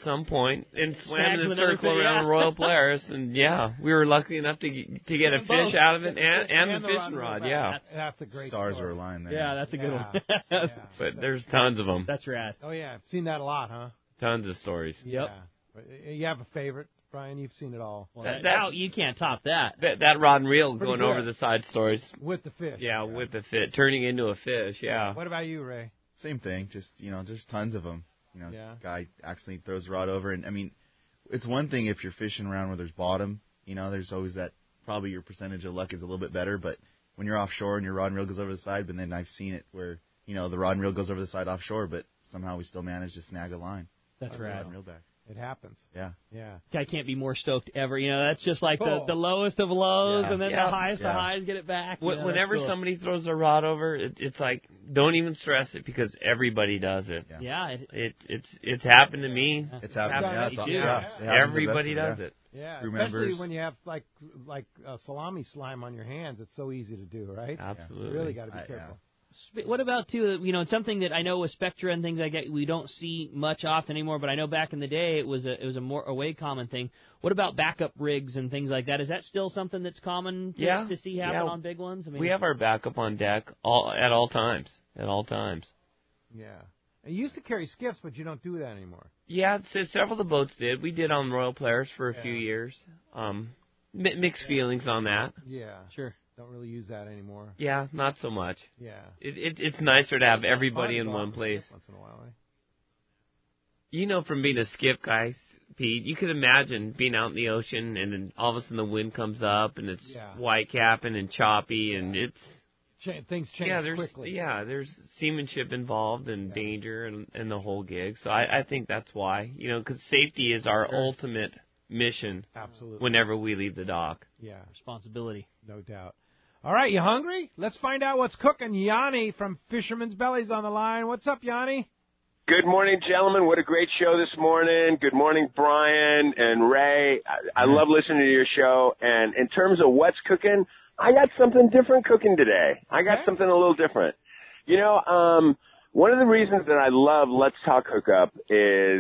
Speaker 5: swam in a circle around Royal Polaris, and we were lucky enough to get a fish out of it and the fishing rod. Yeah,
Speaker 2: that's a great
Speaker 6: stars
Speaker 2: story.
Speaker 6: are aligned there.
Speaker 3: Yeah, that's a good one.
Speaker 5: But there's tons of them.
Speaker 3: That's rad.
Speaker 2: Oh yeah, I've seen that a lot, huh?
Speaker 5: Tons of stories.
Speaker 3: Yep.
Speaker 2: Yeah. You have a favorite, Brian? You've seen it all.
Speaker 3: Well, you can't top that.
Speaker 5: That rod and reel
Speaker 2: Pretty
Speaker 5: going
Speaker 2: good.
Speaker 5: over the side stories.
Speaker 2: With the fish.
Speaker 5: Yeah, with the fish. Turning into a fish, yeah.
Speaker 2: What about you, Ray?
Speaker 6: Same thing. Just, there's tons of them. Guy accidentally throws the rod over. And, it's one thing if you're fishing around where there's bottom. There's always that, probably your percentage of luck is a little bit better. But when you're offshore and your rod and reel goes over the side, but then I've seen it where, the rod and reel goes over the side offshore, but somehow we still manage to snag a line.
Speaker 3: That's rad.
Speaker 6: Rod and reel back.
Speaker 2: It happens.
Speaker 6: Yeah.
Speaker 3: Guy can't be more stoked ever. That's just like the lowest of lows, and then the highest of highs get it back.
Speaker 5: Whenever
Speaker 3: cool.
Speaker 5: somebody throws a rod over, it's like, don't even stress it because everybody does it.
Speaker 3: Yeah.
Speaker 5: It's happened to me.
Speaker 6: It's happened to me.
Speaker 5: Everybody does it.
Speaker 2: Yeah, especially when you have like salami slime on your hands. It's so easy to do, right?
Speaker 5: Absolutely.
Speaker 2: You really got to be careful.
Speaker 3: What about, too, something that I know with Spectra and things like that we don't see much often anymore, but I know back in the day it was a way common thing. What about backup rigs and things like that? Is that still something that's common to see happen on big ones?
Speaker 5: We have our backup on deck at all times. At all times.
Speaker 2: Yeah. And you used to carry skiffs, but you don't do that anymore.
Speaker 5: Yeah, several of the boats did. We did on Royal Polaris for a few years. Mixed feelings on that.
Speaker 2: Yeah. Sure. Don't really use that anymore.
Speaker 5: Yeah, not so much.
Speaker 2: Yeah.
Speaker 5: It's nicer to have everybody in one place.
Speaker 2: Once in a while, right?
Speaker 5: From being a skiff guy, Pete, you could imagine being out in the ocean and then all of a sudden the wind comes up and it's white capping and choppy and it's...
Speaker 2: Things change quickly.
Speaker 5: Yeah, there's seamanship involved and danger and the whole gig. So I think that's why. Because safety is our ultimate mission.
Speaker 2: Absolutely.
Speaker 5: Whenever we leave the dock.
Speaker 2: Yeah.
Speaker 3: Responsibility.
Speaker 2: No doubt. All right, you hungry? Let's find out what's cooking. Yanni from Fisherman's Belly's on the line. What's up, Yanni?
Speaker 1: Good morning, gentlemen. What a great show this morning. Good morning, Brian and Ray. I love listening to your show. And in terms of what's cooking, I got something different cooking today. I got something a little different. One of the reasons that I love Let's Talk Hookup is,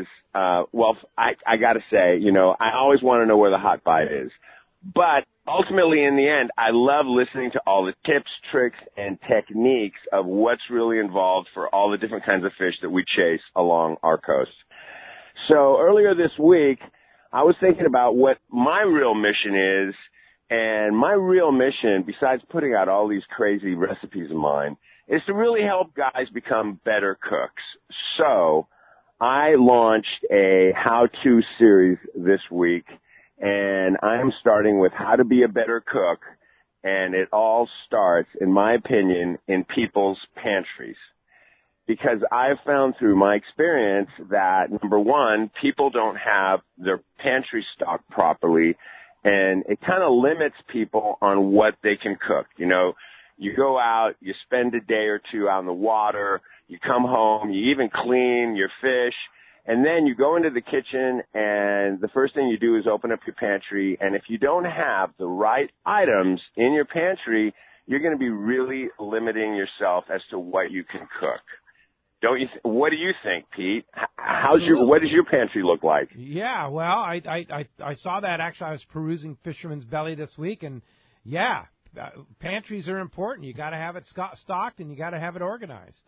Speaker 1: I got to say, I always want to know where the hot bite is. But ultimately, in the end, I love listening to all the tips, tricks, and techniques of what's really involved for all the different kinds of fish that we chase along our coast. So earlier this week, I was thinking about what my real mission is, and my real mission, besides putting out all these crazy recipes of mine, is to really help guys become better cooks. So I launched a how-to series this week, and I'm starting with how to be a better cook, and it all starts, in my opinion, in people's pantries. Because I've found through my experience that, number one, people don't have their pantry stocked properly, and it kind of limits people on what they can cook. You go out, you spend a day or two out in the water, you come home, you even clean your fish, and then you go into the kitchen, and the first thing you do is open up your pantry, and if you don't have the right items in your pantry, you're going to be really limiting yourself as to what you can cook. Don't you? What do you think, Pete? What does your pantry look like?
Speaker 2: Yeah, well, I saw that. Actually, I was perusing Fisherman's Belly this week, and pantries are important. You got to have it stocked, and you got to have it organized.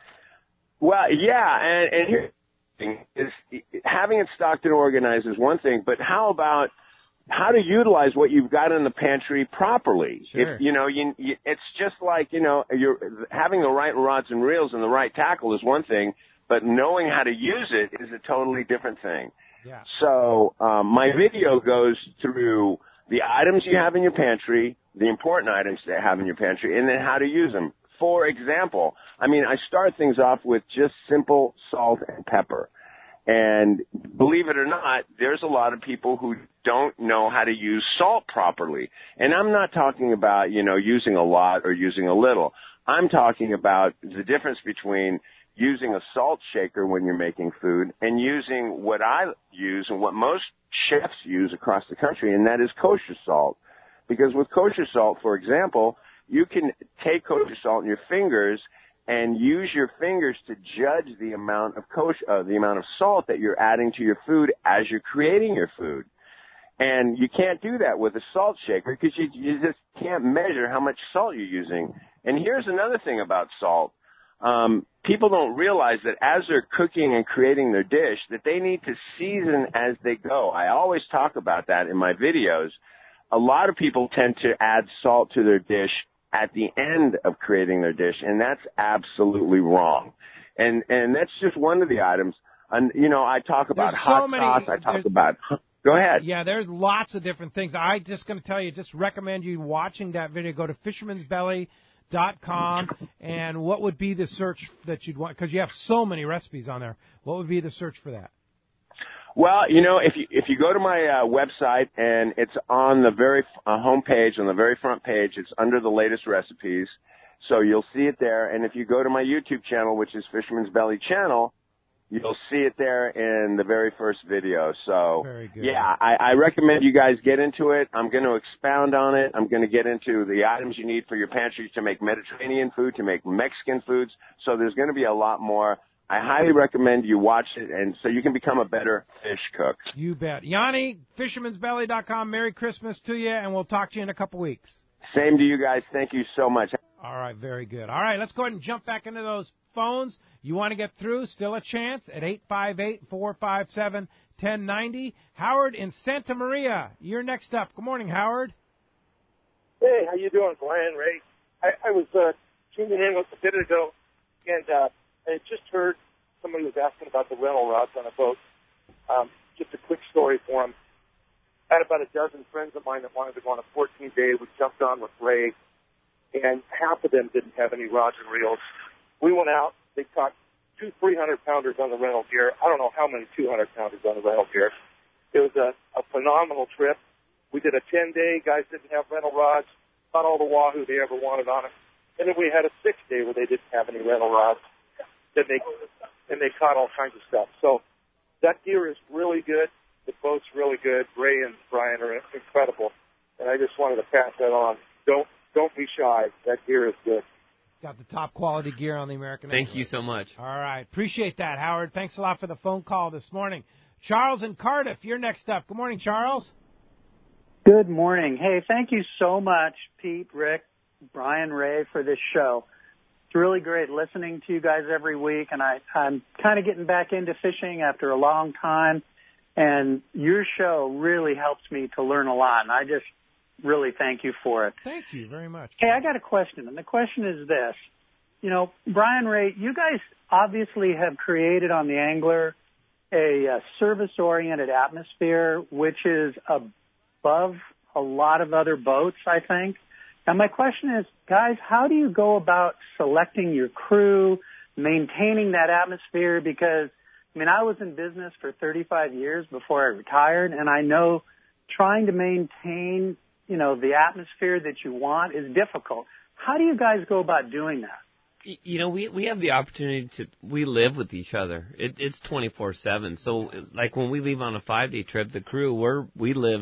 Speaker 1: Well, yeah, and here's the thing is having it stocked and organized is one thing, but how about how to utilize what you've got in the pantry properly?
Speaker 2: Sure.
Speaker 1: If it's just like you're having the right rods and reels and the right tackle is one thing, but knowing how to use it is a totally different thing.
Speaker 2: Yeah.
Speaker 1: So my video goes through the items you have in your pantry, the important items that you have in your pantry, and then how to use them. For example, I start things off with just simple salt and pepper. And believe it or not, there's a lot of people who don't know how to use salt properly. And I'm not talking about, using a lot or using a little. I'm talking about the difference between using a salt shaker when you're making food and using what I use and what most chefs use across the country, and that is kosher salt. Because with kosher salt, for example, you can take kosher salt in your fingers and use your fingers to judge the amount of the amount of salt that you're adding to your food as you're creating your food. And you can't do that with a salt shaker because you just can't measure how much salt you're using. And here's another thing about salt. People don't realize that as they're cooking and creating their dish, that they need to season as they go. I always talk about that in my videos. A lot of people tend to add salt to their dish at the end of creating their dish, and that's absolutely wrong. And that's just one of the items. And, I talk about hot sauce. I talk about... Go ahead.
Speaker 2: Yeah, there's lots of different things. I'm just going to tell you, just recommend you watching that video. Go to fishermansbelly.com, and what would be the search that you'd want? Because you have so many recipes on there. What would be the search for that?
Speaker 1: Well, if you go to my website and it's on the very home page, on the very front page, it's under the latest recipes, so you'll see it there. And if you go to my YouTube channel, which is Fisherman's Belly Channel, you'll see it there in the very first video. So, yeah, I recommend you guys get into it. I'm going to expound on it. I'm going to get into the items you need for your pantry to make Mediterranean food, to make Mexican foods. So there's going to be a lot more. I highly recommend you watch it, and so you can become a better fish cook.
Speaker 2: You bet. Yanni, fishermansbelly.com. Merry Christmas to you, and we'll talk to you in a couple weeks.
Speaker 1: Same to you guys. Thank you so much.
Speaker 2: All right, very good. All right, let's go ahead and jump back into those phones. You want to get through, still a chance at 858-457-1090. Howard in Santa Maria, you're next up. Good morning, Howard.
Speaker 4: Hey, how you doing, Brian, Ray? I was tuning in a bit ago, and I had just heard somebody was asking about the rental rods on a boat. Just a quick story for him. I had about a dozen friends of mine that wanted to go on a 14-day. We jumped on with Ray, and half of them didn't have any rods and reels. We went out. They caught 2 300-pounders on the rental gear. I don't know how many 200-pounders on the rental gear. It was a phenomenal trip. We did a 10-day. Guys didn't have rental rods. Caught all the wahoo they ever wanted on it. And then we had a 6-day where they didn't have any rental rods. And they caught all kinds of stuff. So that gear is really good. The boat's really good. Ray and Brian are incredible. And I just wanted to pass that on. Don't be shy. That gear is good.
Speaker 2: Got the top quality gear on the American
Speaker 5: Thank
Speaker 2: Angler.
Speaker 5: you so much.
Speaker 2: All right. Appreciate that, Howard. Thanks a lot for the phone call this morning. Charles in Cardiff, you're next up. Good morning, Charles.
Speaker 7: Good morning. Hey, thank you so much, Pete, Rick, Brian, Ray, for this show. It's really great listening to you guys every week, and I'm kind of getting back into fishing after a long time, and your show really helps me to learn a lot, and I just really thank you for it.
Speaker 2: Thank you very much.
Speaker 7: Hey, I got a question, and the question is this. Brian, Ray, you guys obviously have created on the Angler a service-oriented atmosphere, which is above a lot of other boats, I think. Now, my question is, guys, how do you go about selecting your crew, maintaining that atmosphere? Because, I was in business for 35 years before I retired, and I know trying to maintain, the atmosphere that you want is difficult. How do you guys go about doing that?
Speaker 5: We have the opportunity we live with each other. It's 24/7. So, like when we leave on a 5-day trip, the crew, we live,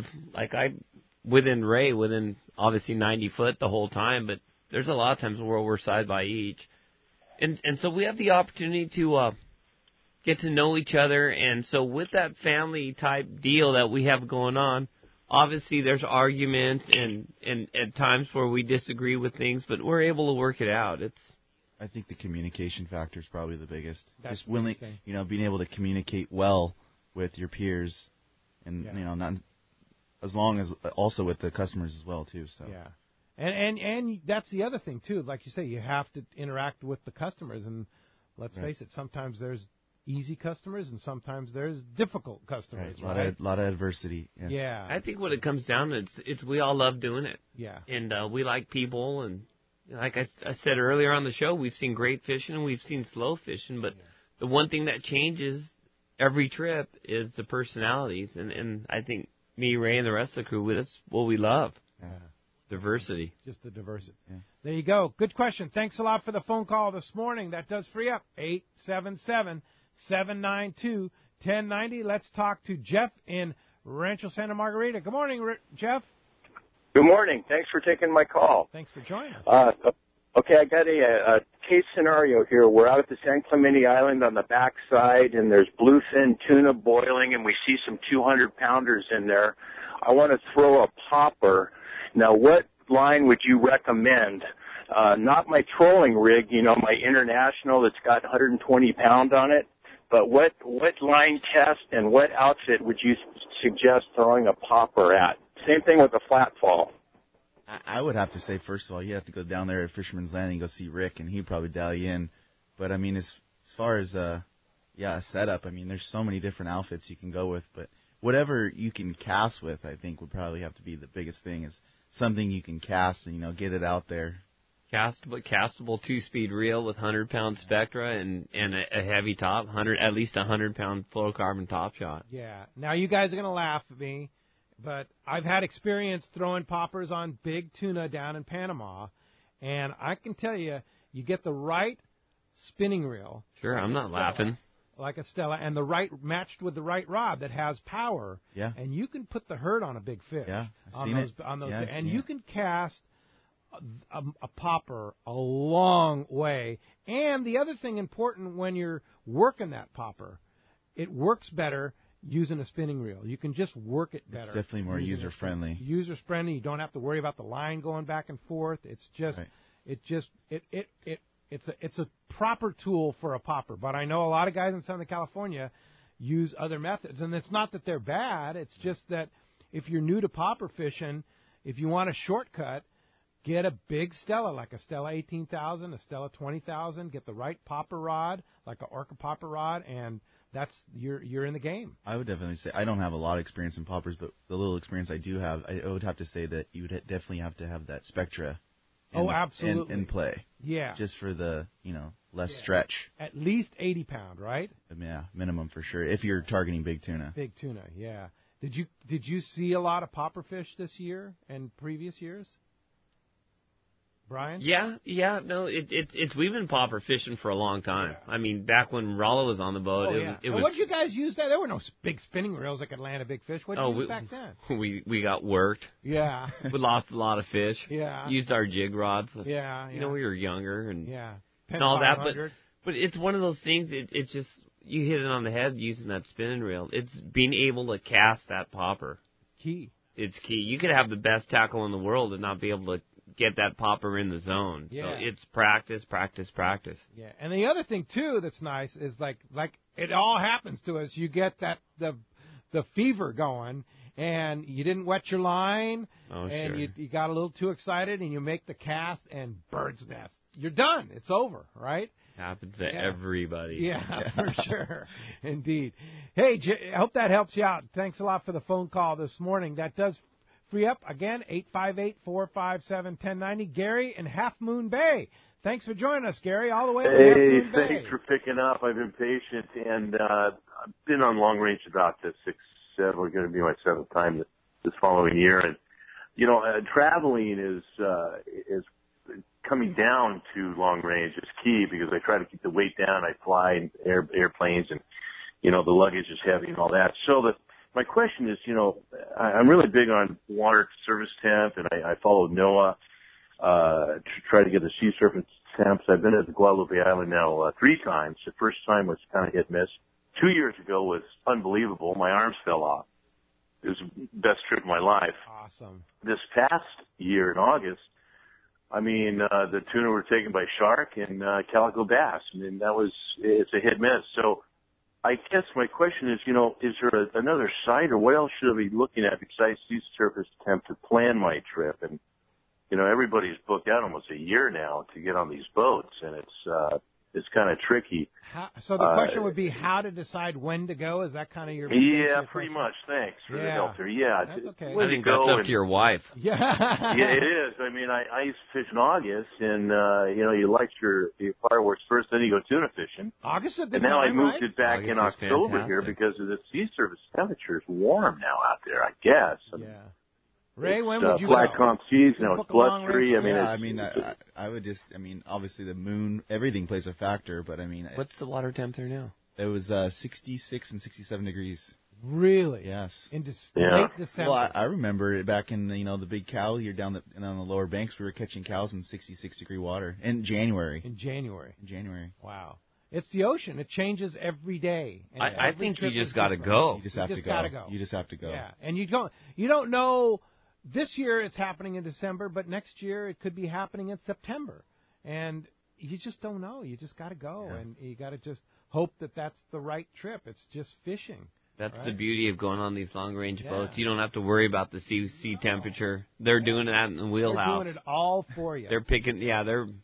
Speaker 5: within Ray, within obviously 90 foot the whole time, but there's a lot of times where we're side by each. And so we have the opportunity to get to know each other. And so with that family type deal that we have going on, obviously there's arguments and at times where we disagree with things, but we're able to work it out.
Speaker 6: I think the communication factor is probably the biggest.
Speaker 2: That's
Speaker 6: Just willing, being able to communicate well with your peers, and not as long as also with the customers as well too. So
Speaker 2: yeah, and that's the other thing too. Like you say, you have to interact with the customers, and let's face it, sometimes there's easy customers and sometimes there's difficult customers.
Speaker 6: Right. A lot of adversity. Yes.
Speaker 2: Yeah,
Speaker 5: I think what it comes down to, it's we all love doing it.
Speaker 2: Yeah,
Speaker 5: and we like people, and like I said earlier on the show, we've seen great fishing and we've seen slow fishing, but the one thing that changes every trip is the personalities, and I think me, Ray, and the rest of the crew, that's what we love.
Speaker 2: Yeah.
Speaker 5: Diversity.
Speaker 2: Just the diversity.
Speaker 6: Yeah.
Speaker 2: There you go. Good question. Thanks a lot for the phone call this morning. That does free up 877-792-1090. Let's talk to Jeff in Rancho Santa Margarita. Good morning, Jeff.
Speaker 8: Good morning. Thanks for taking my call.
Speaker 2: Thanks for joining us.
Speaker 8: Okay, I got a case scenario here. We're out at the San Clemente Island on the backside, and there's bluefin tuna boiling, and we see some 200-pounders in there. I want to throw a popper. Now, what line would you recommend? Not my trolling rig, my international that's got 120 pound on it, but what line test and what outfit would you suggest throwing a popper at? Same thing with a flat fall.
Speaker 6: I would have to say, first of all, you have to go down there at Fisherman's Landing and go see Rick, and he'd probably dial you in. But, I mean, as far as, a setup, I mean, there's so many different outfits you can go with. But whatever you can cast with, I think, would probably have to be the biggest thing, is something you can cast and, get it out there.
Speaker 5: Castable 2-speed reel with 100-pound Spectra and a heavy top, at least 100-pound fluorocarbon top shot.
Speaker 2: Yeah. Now, you guys are going to laugh at me, but I've had experience throwing poppers on big tuna down in Panama, and I can tell you, you get the right spinning reel.
Speaker 5: Sure, I'm not laughing.
Speaker 2: Like a Stella, and matched with the right rod that has power.
Speaker 6: Yeah.
Speaker 2: And you can put the hurt on a big fish.
Speaker 6: Yeah,
Speaker 2: on those, and you can cast a popper a long way. And the other thing important when you're working that popper, it works better using a spinning reel. You can just work it better.
Speaker 6: It's definitely more user-friendly.
Speaker 2: User-friendly. You don't have to worry about the line going back and forth. It's just, it's a proper tool for a popper. But I know a lot of guys in Southern California use other methods. And it's not that they're bad. It's just that if you're new to popper fishing, if you want a shortcut, get a big Stella, like a Stella 18,000, a Stella 20,000. Get the right popper rod, like an Orca popper rod, and you're in the game.
Speaker 6: I would definitely say, I don't have a lot of experience in poppers, but the little experience I do have, I would have to say that you would definitely have to have that Spectra.
Speaker 2: Absolutely.
Speaker 6: In play.
Speaker 2: Yeah.
Speaker 6: Just for the, less stretch.
Speaker 2: At least 80 pound, right?
Speaker 6: Yeah, minimum for sure. If you're targeting big tuna.
Speaker 2: Big tuna, yeah. Did you see a lot of popper fish this year and previous years? Brian?
Speaker 5: Yeah, no, we've been popper fishing for a long time. Yeah. I mean, back when Rollo was on the boat, it was.
Speaker 2: What did you guys use that? There were no big spinning reels that could land a big fish. What did you use back then?
Speaker 5: We got worked.
Speaker 2: Yeah.
Speaker 5: We lost a lot of fish.
Speaker 2: Yeah.
Speaker 5: Used our jig rods.
Speaker 2: Yeah.
Speaker 5: We were younger and
Speaker 2: and
Speaker 5: all that, but it's one of those things. It's just you hit it on the head using that spinning reel. It's being able to cast that popper.
Speaker 2: Key.
Speaker 5: It's key. You could have the best tackle in the world and not be able to get that popper in the zone.
Speaker 2: Yeah.
Speaker 5: So it's practice.
Speaker 2: Yeah, and the other thing too that's nice is like it all happens to us. You get the fever going, and you didn't wet your line, and you got a little too excited, and you make the cast and bird's nest. You're done. It's over, right?
Speaker 5: Happens to everybody.
Speaker 2: Yeah, for sure. Indeed. Hey, I hope that helps you out. Thanks a lot for the phone call this morning. That does free up, again, 858-457-1090. Gary in Half Moon Bay. Thanks for joining us, Gary, all the way from Half Moon Bay.
Speaker 9: Thanks for picking up. I've been patient, and I've been on long range about 6-7. We're going to be my 7th time this following year. And, traveling is coming down to long range is key because I try to keep the weight down. I fly in airplanes, and, the luggage is heavy and all that. So my question is, I'm really big on water service temp, and I follow NOAA to try to get the sea surface temps. I've been at the Guadalupe Island now 3 times. The first time was kind of hit miss. 2 years ago was unbelievable. My arms fell off. it was the best trip of my life.
Speaker 2: Awesome.
Speaker 9: This past year in August, I mean, the tuna were taken by shark and calico bass. I mean, it's a hit miss. So I guess my question is, is there another site, or what else should I be looking at besides Sea Surface Temp to plan my trip? And, everybody's booked out almost a year now to get on these boats, and it's kind of tricky.
Speaker 2: So the question would be how to decide when to go? Is that kind of your
Speaker 9: pretty much. Thanks for the help there. Yeah.
Speaker 2: That's okay.
Speaker 5: I think that's up to your wife.
Speaker 2: Yeah.
Speaker 9: Yeah, it is. I mean, I used to fish in August, and, you light your fireworks first, then you go tuna fishing.
Speaker 2: August is a good
Speaker 9: And now
Speaker 2: time,
Speaker 9: I moved
Speaker 2: right?
Speaker 9: it back
Speaker 5: August
Speaker 9: in
Speaker 5: is
Speaker 9: October
Speaker 5: fantastic.
Speaker 9: here because of the sea surface temperature is warm now out there, I guess.
Speaker 2: Yeah. Ray, when
Speaker 9: It's
Speaker 2: would you
Speaker 9: flat
Speaker 2: go?
Speaker 9: calm seas, it's
Speaker 2: Book a long
Speaker 9: blustery.
Speaker 2: range?
Speaker 6: I would just, obviously the moon, everything plays a factor, but
Speaker 5: What's the water temp there now?
Speaker 6: it was 66 and 67 degrees.
Speaker 2: Really?
Speaker 6: Yes.
Speaker 2: In late December.
Speaker 6: Well, I remember it back in, the big cow, you're down on the lower banks, we were catching cows in 66-degree water in January.
Speaker 2: In January.
Speaker 6: Wow.
Speaker 2: It's the ocean. It changes every day. And
Speaker 5: I
Speaker 2: every
Speaker 5: think you
Speaker 2: trip
Speaker 5: just
Speaker 2: is
Speaker 5: got to
Speaker 2: different.
Speaker 5: go.
Speaker 6: You just have to go.
Speaker 2: gotta go.
Speaker 6: You just have to go.
Speaker 2: Yeah, and you don't know. This year it's happening in December, but next year it could be happening in September, and you just don't know. You just got to go, and you got to just hope that that's the right trip. It's just fishing.
Speaker 5: That's
Speaker 2: right?
Speaker 5: the beauty of going on these long-range
Speaker 2: Yeah.
Speaker 5: boats. You don't have to worry about the sea temperature. They're doing that in the wheelhouse.
Speaker 2: They're doing it all for you.
Speaker 5: They're picking. Yeah.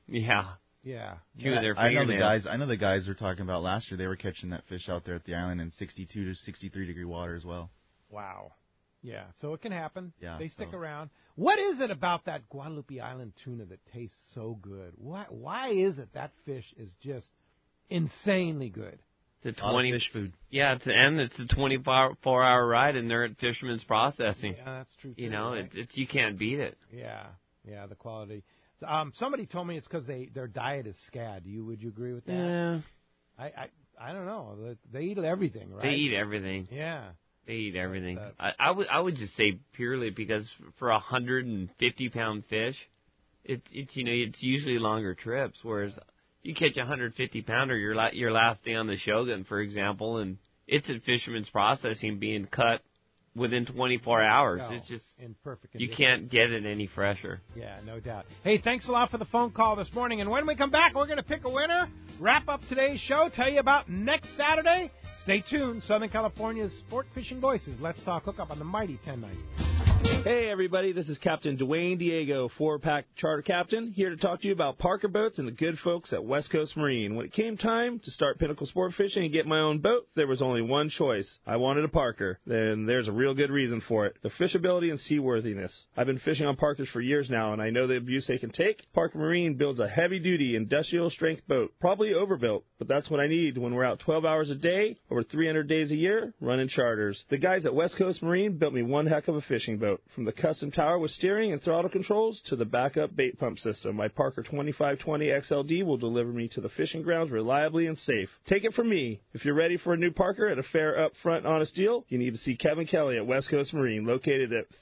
Speaker 2: Yeah.
Speaker 5: Chewing their
Speaker 6: I know
Speaker 5: fingernails.
Speaker 6: the guys were talking about last year. They were catching that fish out there at the island in 62 to 63 degree water as well.
Speaker 2: Wow. Yeah, so it can happen.
Speaker 6: Yeah,
Speaker 2: they stick around. What is it about that Guadalupe Island tuna that tastes so good? Why is it that fish is just insanely good?
Speaker 5: It's
Speaker 6: a lot of fish food.
Speaker 5: Yeah, it's a 24-hour ride, and they're at Fisherman's Processing.
Speaker 2: Yeah, that's true too.
Speaker 5: Right? It's you can't beat it.
Speaker 2: Yeah, the quality. Somebody told me it's because their diet is scad. Would you agree with that?
Speaker 5: Yeah.
Speaker 2: I don't know. They eat everything, right?
Speaker 5: They eat everything.
Speaker 2: Yeah.
Speaker 5: They eat everything. I would just say purely because for 150-pound fish, it's usually longer trips. Whereas you catch a 150-pounder your last day on the Shogun, for example, and it's at Fisherman's Processing being cut within 24 hours. It's just
Speaker 2: in perfect
Speaker 5: you
Speaker 2: condition.
Speaker 5: can't get it any fresher.
Speaker 2: Yeah, no doubt. Hey, thanks a lot for the phone call this morning. And when we come back, we're going to pick a winner, wrap up today's show, tell you about next Saturday. Stay tuned. Southern California's Sport Fishing Voices. Let's talk hookup on the mighty 1090.
Speaker 10: Hey, everybody. This is Captain Dwayne Diego, 4-pack charter captain, here to talk to you about Parker Boats and the good folks at West Coast Marine. When it came time to start Pinnacle Sport Fishing and get my own boat, there was only one choice. I wanted a Parker. Then there's a real good reason for it. The fishability and seaworthiness. I've been fishing on Parkers for years now, and I know the abuse they can take. Parker Marine builds a heavy-duty, industrial-strength boat. Probably overbuilt, but that's what I need when we're out 12 hours a day, over 300 days a year, running charters. The guys at West Coast Marine built me one heck of a fishing boat. From the custom tower with steering and throttle controls to the backup bait pump system, my Parker 2520 XLD will deliver me to the fishing grounds reliably and safe. Take it from me. If you're ready for a new Parker at a fair, upfront, honest deal, you need to see Kevin Kelly at West Coast Marine, located at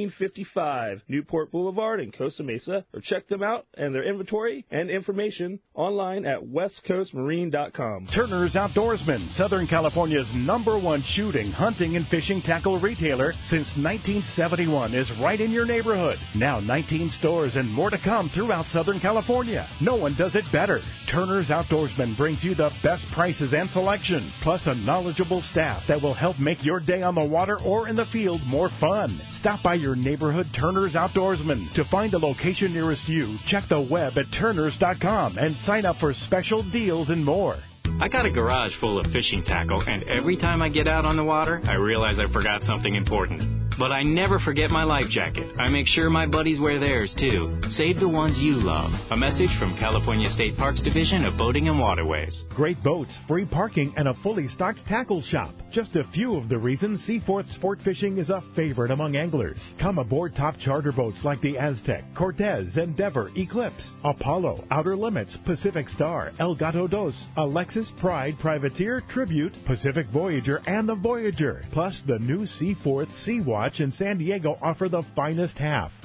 Speaker 10: 1555 Newport Boulevard in Costa Mesa, or check them out and their inventory and information online at westcoastmarine.com.
Speaker 17: Turner's Outdoorsman, Southern California's #1 shooting, hunting, and fishing tackle retailer since 1971, is right in your neighborhood. Now 19 stores and more to come throughout Southern California. No one does it better. Turner's Outdoorsman brings you the best prices and selection, plus a knowledgeable staff that will help make your day on the water or in the field more fun. Stop by your neighborhood Turner's Outdoorsman. To find a location nearest you, check the web at turners.com and sign up for special deals and more.
Speaker 11: I got a garage full of fishing tackle, and every time I get out on the water, I realize I forgot something important. But I never forget my life jacket. I make sure my buddies wear theirs, too. Save the ones you love. A message from California State Parks Division of Boating and Waterways.
Speaker 17: Great boats, free parking, and a fully stocked tackle shop. Just a few of the reasons Seaforth Sport Fishing is a favorite among anglers. Come aboard top charter boats like the Aztec, Cortez, Endeavor, Eclipse, Apollo, Outer Limits, Pacific Star, El Gato Dos, Alexis, Pride, Privateer, Tribute, Pacific Voyager, and the Voyager. Plus, the new Seaforth Sea Watch in San Diego offer the finest half.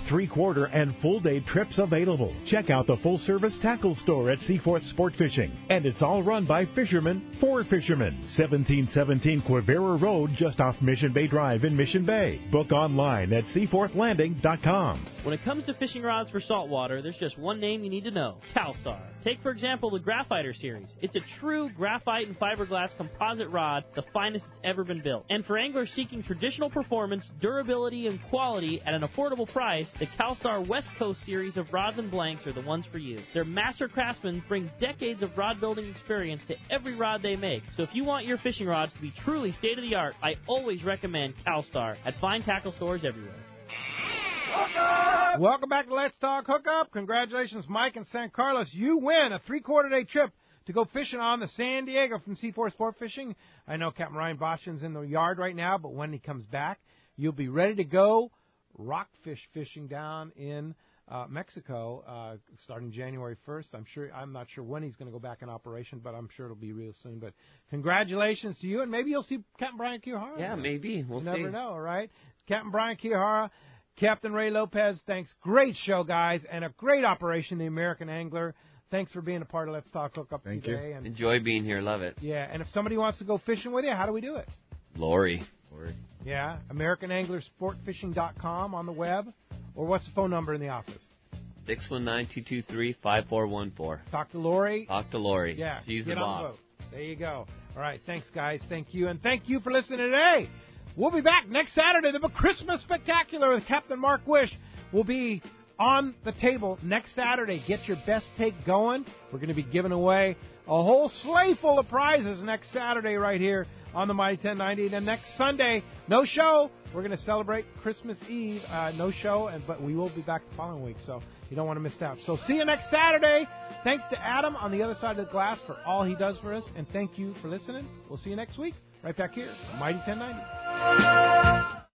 Speaker 17: 3-quarter and full-day trips available. Check out the full-service tackle store at Seaforth Sport Fishing. And it's all run by fishermen for fishermen. 1717 Quivira Road, just off Mission Bay Drive in Mission Bay. Book online at seaforthlanding.com.
Speaker 3: When it comes to fishing rods for saltwater, there's just one name you need to know: CalStar. Take, for example, the Graphiter series. It's a true graphite and fiberglass composite rod, the finest it's ever been built. And for anglers seeking traditional performance, durability, and quality at an affordable price, the CalStar West Coast series of rods and blanks are the ones for you. Their master craftsmen bring decades of rod building experience to every rod they make. So if you want your fishing rods to be truly state-of-the-art, I always recommend CalStar at fine tackle stores everywhere.
Speaker 2: Welcome back to Let's Talk Hookup. Congratulations, Mike and San Carlos. You win a 3-quarter day trip to go fishing on the San Diego from Seaforth Sport Fishing. I know Captain Ryan Boschen's in the yard right now, but when he comes back, you'll be ready to go rockfish fishing down in Mexico starting January 1st. I'm not sure when he's going to go back in operation, but I'm sure it'll be real soon. But congratulations to you, and maybe you'll see Captain Brian Kiyahara.
Speaker 5: Yeah, maybe. We'll
Speaker 2: see. You never know, right? Captain Brian Kiyahara, Captain Ray Lopez, thanks. Great show, guys, and a great operation, the American Angler. Thanks for being a part of Let's Talk Hookup
Speaker 5: Thank
Speaker 2: today.
Speaker 5: you.
Speaker 2: And
Speaker 5: enjoy being here. Love it.
Speaker 2: Yeah, and if somebody wants to go fishing with you, how do we do it?
Speaker 5: Lori.
Speaker 2: Yeah, AmericanAnglerSportFishing.com on the web. Or what's the phone number in the office?
Speaker 5: 619-223-5414.
Speaker 2: Talk to Lori.
Speaker 5: Talk to Lori.
Speaker 2: Yeah,
Speaker 5: she's the
Speaker 2: get
Speaker 5: boss.
Speaker 2: on the boat. There you go. All right, thanks, guys. Thank you. And thank you for listening today. We'll be back next Saturday. The Christmas Spectacular with Captain Mark Wish will be on the table next Saturday. Get your best take going. We're going to be giving away a whole sleigh full of prizes next Saturday right here on the Mighty 1090. Then next Sunday, no show. We're going to celebrate Christmas Eve. No show, but we will be back the following week, so you don't want to miss out. So see you next Saturday. Thanks to Adam on the other side of the glass for all he does for us, and thank you for listening. We'll see you next week right back here, Mighty 1090.